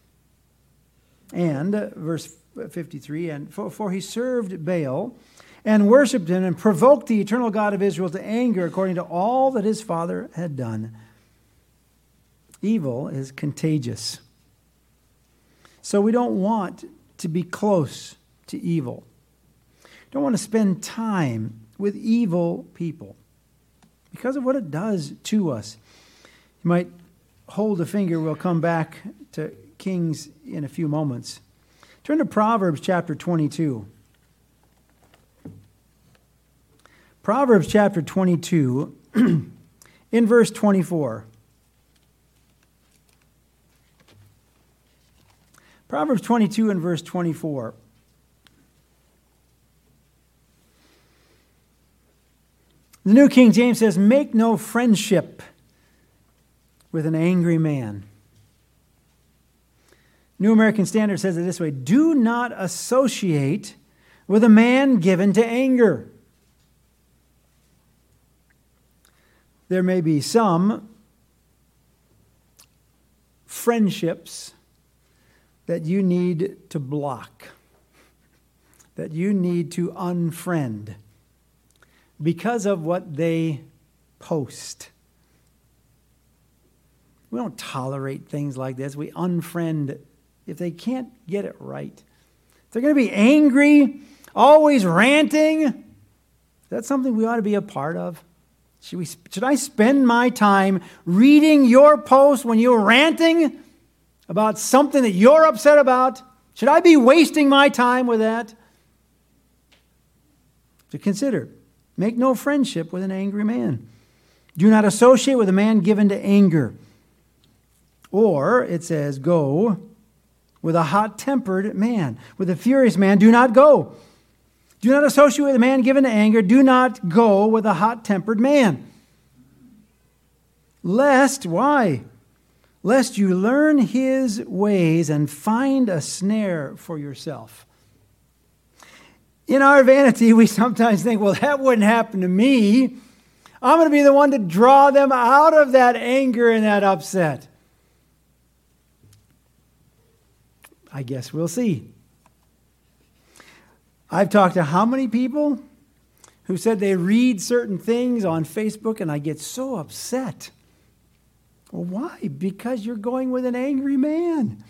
And, uh, verse fifty-three, and for, for he served Baal and worshipped him and provoked the eternal God of Israel to anger according to all that his father had done. Evil is contagious. So we don't want to be close to evil. Don't want to spend time with evil people because of what it does to us. You might hold a finger. We'll come back to Kings in a few moments. Turn to Proverbs chapter twenty-two. Proverbs chapter twenty-two, in verse twenty-four. Proverbs twenty-two and verse twenty-four. The New King James says, "Make no friendship with an angry man." New American Standard says it this way: "Do not associate with a man given to anger." There may be some friendships that you need to block, that you need to unfriend because of what they post. We don't tolerate things like this. We unfriend if they can't get it right. If they're going to be angry, always ranting, that's something we ought to be a part of. Should, we, should I spend my time reading your post when you're ranting about something that you're upset about? Should I be wasting my time with that? To consider. Make no friendship with an angry man. Do not associate with a man given to anger. Or, it says, go with a hot-tempered man. With a furious man, do not go. Do not associate with a man given to anger. Do not go with a hot-tempered man. Lest, why? Lest you learn his ways and find a snare for yourself. In our vanity, we sometimes think, well, that wouldn't happen to me. I'm going to be the one to draw them out of that anger and that upset. I guess we'll see. I've talked to how many people who said they read certain things on Facebook and I get so upset. Well, why? Because you're going with an angry man.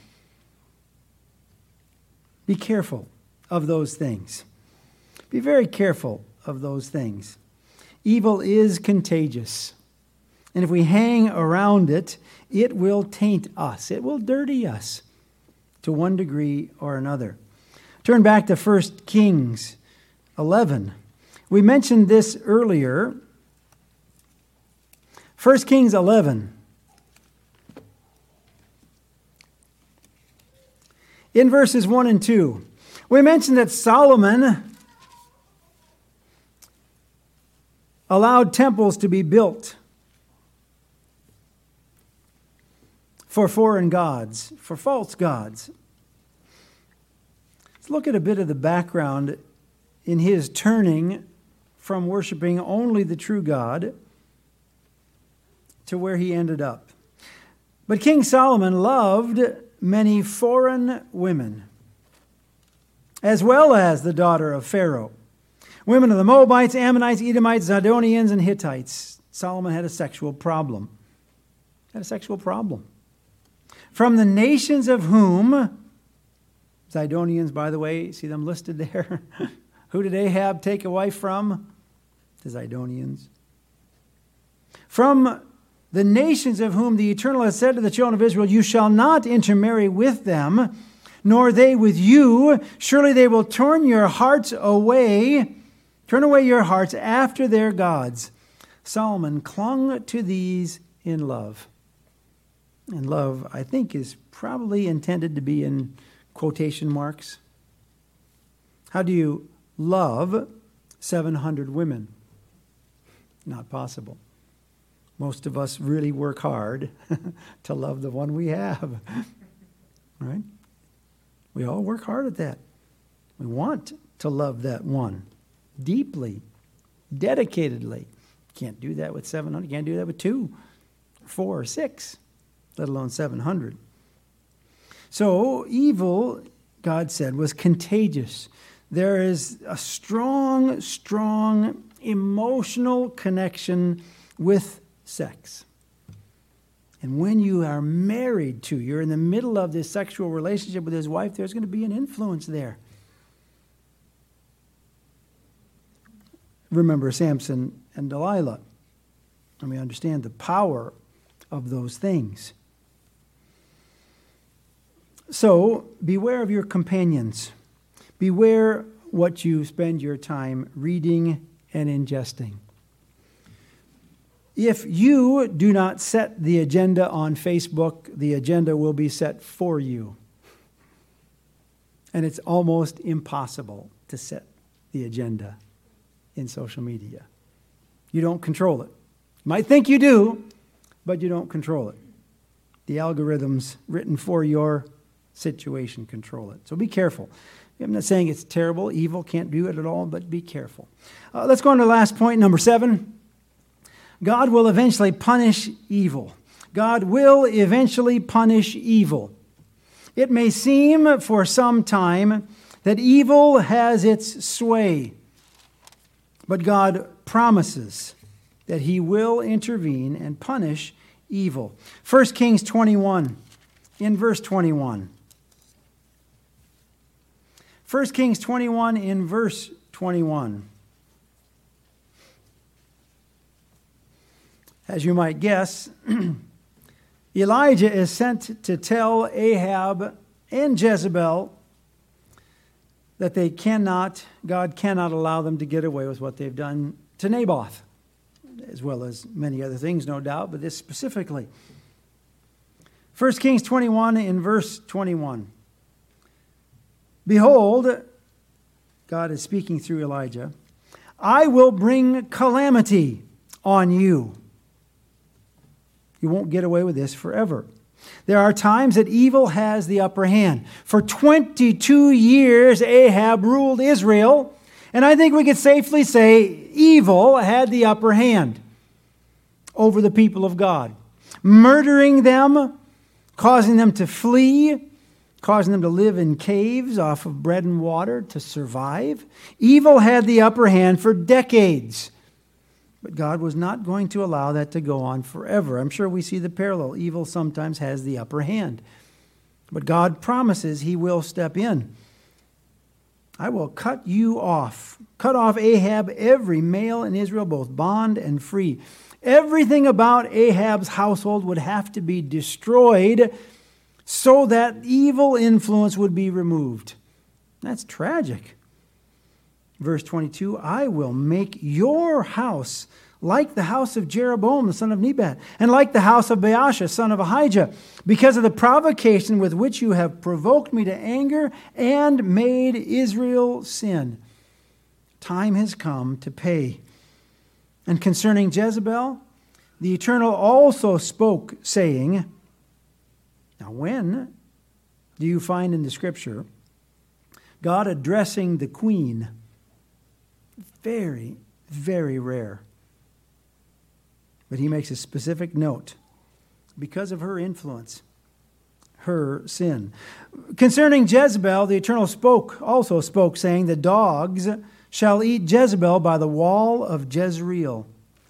Be careful of those things. Be very careful of those things. Evil is contagious. And if we hang around it, it will taint us. It will dirty us to one degree or another. Turn back to First Kings eleven. We mentioned this earlier. First Kings eleven. In verses one and two, we mentioned that Solomon allowed temples to be built for foreign gods, for false gods. Let's look at a bit of the background in his turning from worshiping only the true God to where he ended up. But King Solomon loved many foreign women, as well as the daughter of Pharaoh. Women of the Moabites, Ammonites, Edomites, Zidonians, and Hittites. Solomon had a sexual problem. Had a sexual problem. From the nations of whom, Zidonians, by the way, see them listed there. Who did Ahab take a wife from? The Zidonians. From the nations of whom the Eternal has said to the children of Israel, you shall not intermarry with them, nor they with you. Surely they will turn your hearts away, turn away your hearts after their gods. Solomon clung to these in love. And love, I think, is probably intended to be in quotation marks. How do you love seven hundred women? Not possible. Most of us really work hard to love the one we have. right? We all work hard at that. We want to love that one deeply, dedicatedly. Can't do that with seven hundred. Can't do that with two, or four, or six, let alone seven hundred. So evil, God said, was contagious. There is a strong, strong emotional connection with sex. And when you are married to, you're in the middle of this sexual relationship with his wife, there's going to be an influence there. Remember Samson and Delilah. And we understand the power of those things. So, beware of your companions. Beware what you spend your time reading and ingesting. If you do not set the agenda on Facebook, the agenda will be set for you. And it's almost impossible to set the agenda in social media. You don't control it. You might think you do, but you don't control it. The algorithms written for your situation control it. So be careful. I'm not saying it's terrible, evil, can't do it at all, but be careful. Uh, let's go on to the last point, number seven. God will eventually punish evil. God will eventually punish evil. It may seem for some time that evil has its sway, but God promises that he will intervene and punish evil. First Kings twenty-one, in verse twenty-one. First Kings twenty-one, in verse twenty-one. As you might guess, Elijah is sent to tell Ahab and Jezebel that they cannot, God cannot allow them to get away with what they've done to Naboth, as well as many other things, no doubt, but this specifically. First Kings twenty-one, in verse twenty-one. Behold, God is speaking through Elijah, I will bring calamity on you. You won't get away with this forever. There are times that evil has the upper hand. For twenty-two years, Ahab ruled Israel, and I think we could safely say evil had the upper hand over the people of God, murdering them, causing them to flee, causing them to live in caves off of bread and water to survive. Evil had the upper hand for decades. But God was not going to allow that to go on forever. I'm sure we see the parallel. Evil sometimes has the upper hand. But God promises he will step in. I will cut you off. Cut off Ahab, every male in Israel, both bond and free. Everything about Ahab's household would have to be destroyed so that evil influence would be removed. That's tragic. Verse twenty-two, I will make your house like the house of Jeroboam, the son of Nebat, and like the house of Baasha, son of Ahijah, because of the provocation with which you have provoked me to anger and made Israel sin. Time has come to pay. And concerning Jezebel, the Eternal also spoke, saying, now when do you find in the Scripture God addressing the queen? Very, very rare. But he makes a specific note because of her influence, her sin. Concerning Jezebel, the Eternal spoke, also spoke, saying, the dogs shall eat Jezebel by the wall of Jezreel.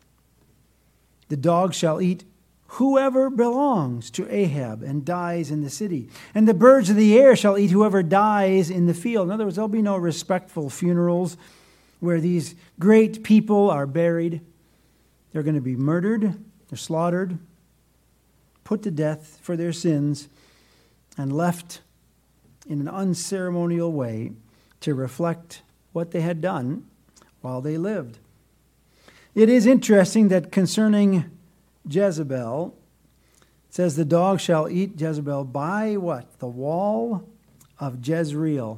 The dogs shall eat whoever belongs to Ahab and dies in the city. And the birds of the air shall eat whoever dies in the field. In other words, there'll be no respectful funerals where these great people are buried. They're going to be murdered, they're slaughtered, put to death for their sins, and left in an unceremonial way to reflect what they had done while they lived. It is interesting that concerning Jezebel, it says the dog shall eat Jezebel by what? The wall of Jezreel.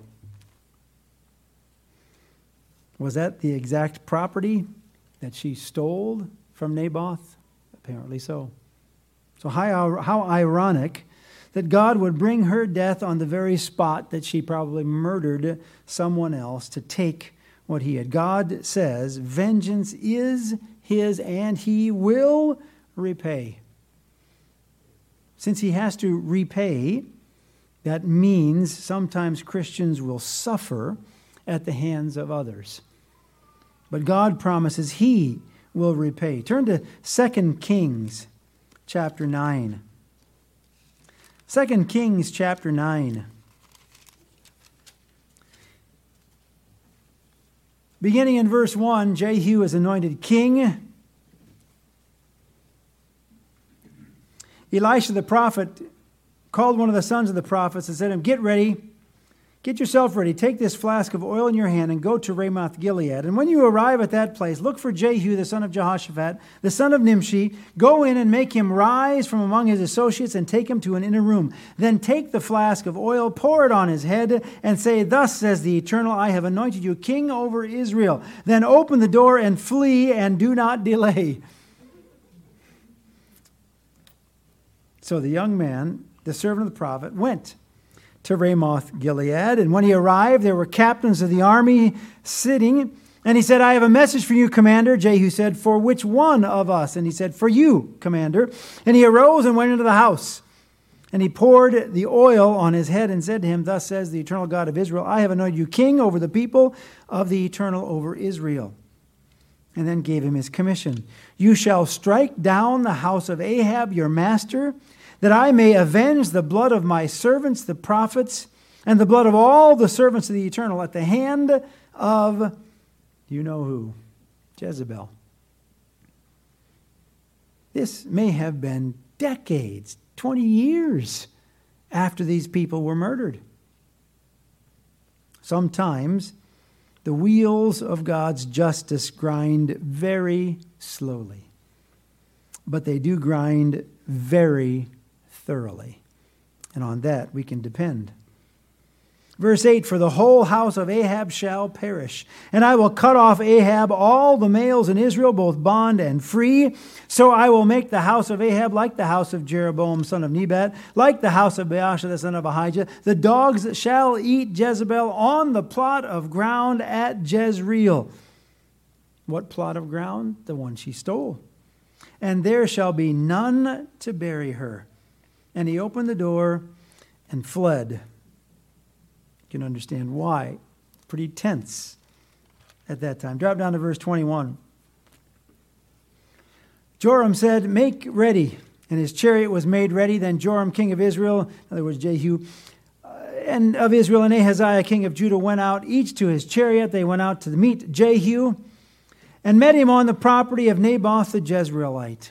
Was that the exact property that she stole from Naboth? Apparently so. So how, how ironic that God would bring her death on the very spot that she probably murdered someone else to take what he had. God says, vengeance is his and he will repay. Since he has to repay, that means sometimes Christians will suffer at the hands of others. But God promises he will repay. Turn to Second Kings chapter nine. Second Kings chapter nine. Beginning in verse one, Jehu is anointed king. Elisha the prophet called one of the sons of the prophets and said to him, "Get ready, get yourself ready. Take this flask of oil in your hand and go to Ramoth Gilead. And when you arrive at that place, look for Jehu, the son of Jehoshaphat, the son of Nimshi. Go in and make him rise from among his associates and take him to an inner room. Then take the flask of oil, pour it on his head, and say, 'Thus says the Eternal, I have anointed you king over Israel.' Then open the door and flee and do not delay." So the young man, the servant of the prophet, went to Ramoth Gilead. And when he arrived, there were captains of the army sitting. And he said, "I have a message for you, commander." Jehu said, "For which one of us?" And he said, "For you, commander." And he arose and went into the house. And he poured the oil on his head and said to him, "Thus says the eternal God of Israel, I have anointed you king over the people of the Eternal over Israel." And then gave him his commission. "You shall strike down the house of Ahab, your master, that I may avenge the blood of my servants, the prophets, and the blood of all the servants of the Eternal at the hand of," you know who, Jezebel. This may have been decades, twenty years after these people were murdered. Sometimes the wheels of God's justice grind very slowly, but they do grind very thoroughly. And on that we can depend. Verse eight, "For the whole house of Ahab shall perish, and I will cut off Ahab all the males in Israel, both bond and free. So I will make the house of Ahab like the house of Jeroboam, son of Nebat, like the house of Baasha, the son of Ahijah. The dogs shall eat Jezebel on the plot of ground at Jezreel." What plot of ground? The one she stole. "And there shall be none to bury her." And he opened the door and fled. You can understand why. Pretty tense at that time. Drop down to verse twenty-one. Joram said, "Make ready." And his chariot was made ready. Then Joram, king of Israel, in other words, Jehu, uh, and of Israel, and Ahaziah, king of Judah, went out, each to his chariot. They went out to meet Jehu and met him on the property of Naboth the Jezreelite.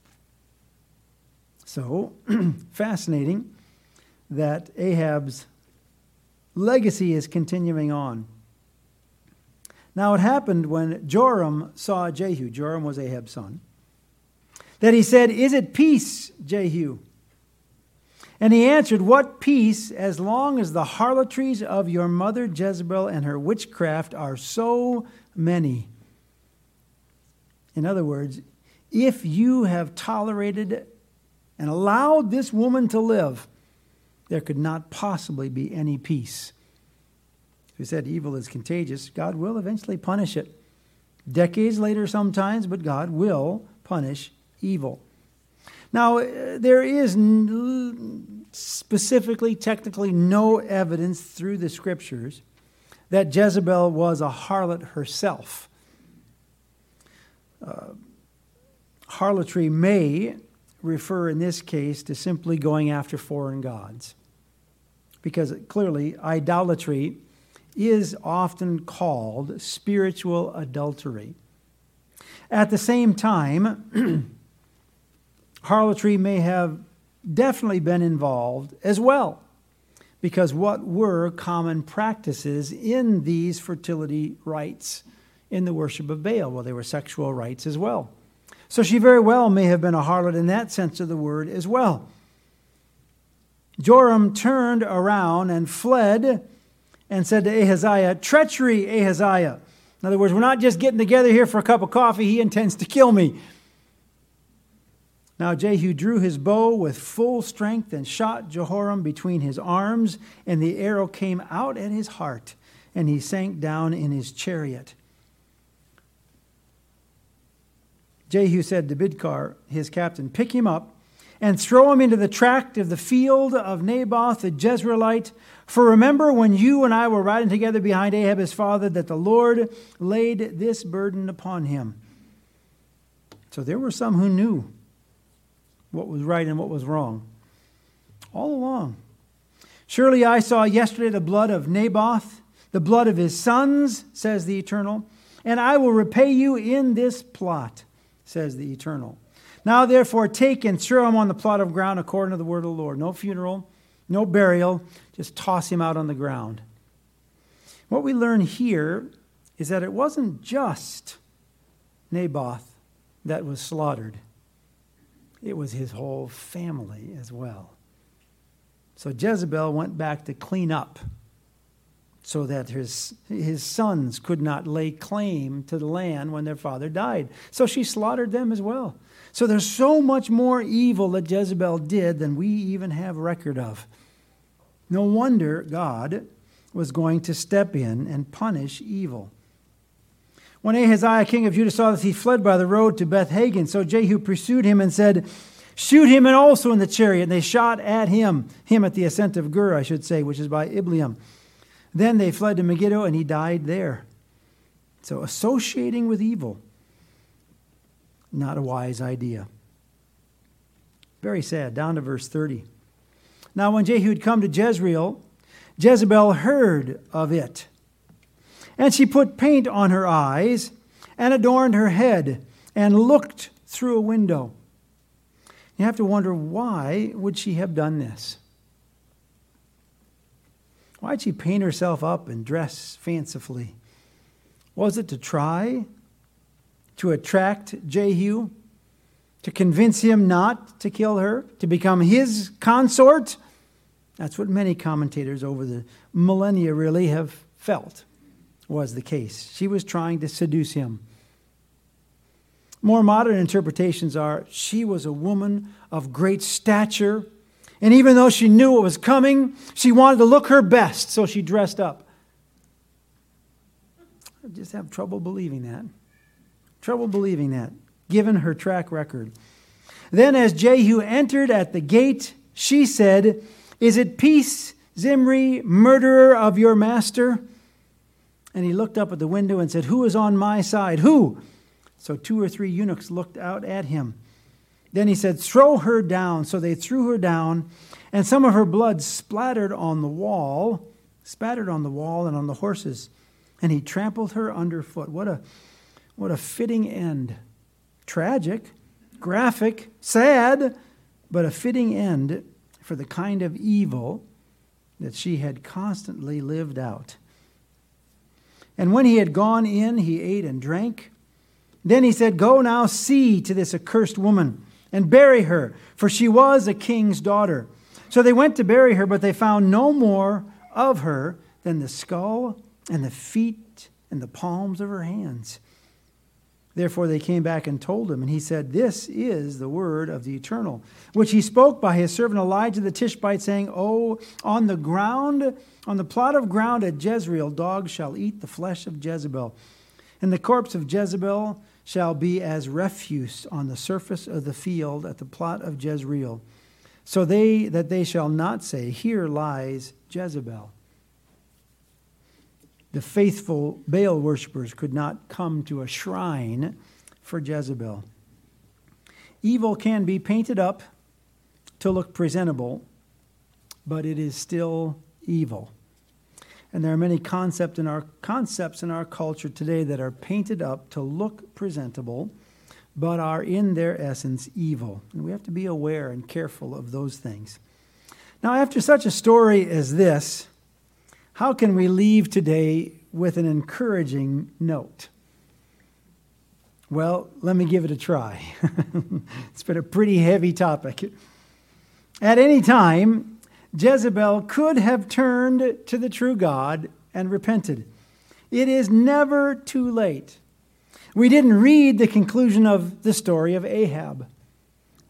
So, fascinating that Ahab's legacy is continuing on. Now, it happened when Joram saw Jehu, Joram was Ahab's son, that he said, "Is it peace, Jehu?" And he answered, "What peace, as long as the harlotries of your mother Jezebel and her witchcraft are so many." In other words, if you have tolerated and allowed this woman to live, there could not possibly be any peace. We said evil is contagious. God will eventually punish it. Decades later sometimes, but God will punish evil. Now, there is specifically, technically, no evidence through the Scriptures that Jezebel was a harlot herself. Uh, harlotry may refer in this case to simply going after foreign gods, because clearly idolatry is often called spiritual adultery. At the same time, harlotry may have definitely been involved as well, because what were common practices in these fertility rites in the worship of Baal? Well, they were sexual rites as well. So she very well may have been a harlot in that sense of the word as well. Joram turned around and fled and said to Ahaziah, "Treachery, Ahaziah." In other words, we're not just getting together here for a cup of coffee. He intends to kill me. Now Jehu drew his bow with full strength and shot Jehoram between his arms, and the arrow came out at his heart, and he sank down in his chariot. Jehu said to Bidkar, his captain, "Pick him up and throw him into the tract of the field of Naboth the Jezreelite. For remember when you and I were riding together behind Ahab his father, that the Lord laid this burden upon him." So there were some who knew what was right and what was wrong all along. "Surely I saw yesterday the blood of Naboth, the blood of his sons, says the Eternal, and I will repay you in this plot, says the Eternal. Now therefore take and throw him on the plot of ground according to the word of the Lord." No funeral, no burial, just toss him out on the ground. What we learn here is that it wasn't just Naboth that was slaughtered. It was his whole family as well. So Jezebel went back to clean up so that his, his sons could not lay claim to the land when their father died. So she slaughtered them as well. So there's so much more evil that Jezebel did than we even have record of. No wonder God was going to step in and punish evil. When Ahaziah, king of Judah, saw this, he fled by the road to Beth-Hagen. So Jehu pursued him and said, "Shoot him and also in the chariot." And they shot at him, him at the ascent of Gur, I should say, which is by Ibleam. Then they fled to Megiddo, and he died there. So associating with evil, not a wise idea. Very sad. Down to verse thirty. "Now when Jehu had come to Jezreel, Jezebel heard of it. And she put paint on her eyes and adorned her head and looked through a window." You have to wonder, why would she have done this? Why'd she paint herself up and dress fancifully? Was it to try to attract Jehu, to convince him not to kill her, to become his consort? That's what many commentators over the millennia really have felt was the case. She was trying to seduce him. More modern interpretations are, she was a woman of great stature, and even though she knew what was coming, she wanted to look her best, so she dressed up. I just have trouble believing that. Trouble believing that, given her track record. Then as Jehu entered at the gate, she said, "Is it peace, Zimri, murderer of your master?" And he looked up at the window and said, "Who is on my side? Who?" So two or three eunuchs looked out at him. Then he said, "Throw her down." So they threw her down, and some of her blood splattered on the wall, spattered on the wall and on the horses. And he trampled her underfoot. What a, what a fitting end. Tragic, graphic, sad, but a fitting end for the kind of evil that she had constantly lived out. And when he had gone in, he ate and drank. Then he said, "Go now see to this accursed woman and bury her, for she was a king's daughter." So they went to bury her, but they found no more of her than the skull and the feet and the palms of her hands. Therefore they came back and told him, and he said, "This is the word of the Eternal, which he spoke by his servant Elijah the Tishbite, saying, Oh, on the ground, on the plot of ground at Jezreel, dogs shall eat the flesh of Jezebel, and the corpse of Jezebel shall be as refuse on the surface of the field at the plot of Jezreel, so they that they shall not say, Here lies Jezebel." The faithful Baal worshippers could not come to a shrine for Jezebel. Evil can be painted up to look presentable, but it is still evil. And there are many concept in our, concepts in our culture today that are painted up to look presentable, but are in their essence evil. And we have to be aware and careful of those things. Now, after such a story as this, how can we leave today with an encouraging note? Well, let me give it a try. It's been a pretty heavy topic. At any time, Jezebel could have turned to the true God and repented. It is never too late. We didn't read the conclusion of the story of Ahab.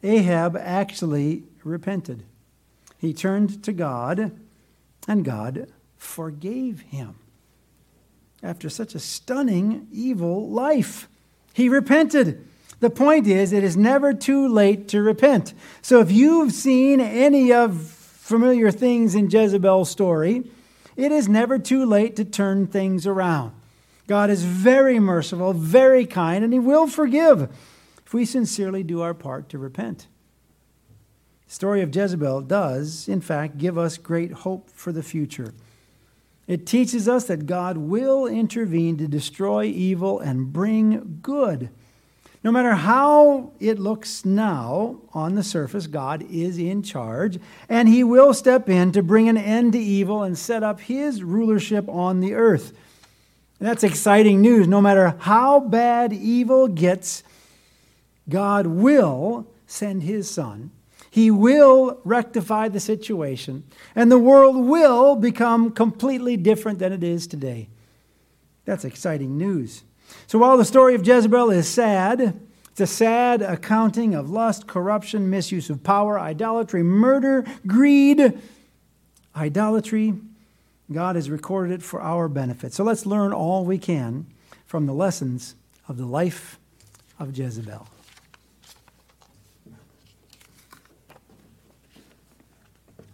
Ahab actually repented. He turned to God, and God forgave him. After such a stunning, evil life, he repented. The point is, it is never too late to repent. So if you've seen any of familiar things in Jezebel's story, it is never too late to turn things around. God is very merciful, very kind, and He will forgive if we sincerely do our part to repent. The story of Jezebel does, in fact, give us great hope for the future. It teaches us that God will intervene to destroy evil and bring good. No matter how it looks now on the surface, God is in charge, and He will step in to bring an end to evil and set up His rulership on the earth. And that's exciting news. No matter how bad evil gets, God will send His Son. He will rectify the situation, and the world will become completely different than it is today. That's exciting news. So while the story of Jezebel is sad, it's a sad accounting of lust, corruption, misuse of power, idolatry, murder, greed, idolatry. God has recorded it for our benefit. So let's learn all we can from the lessons of the life of Jezebel.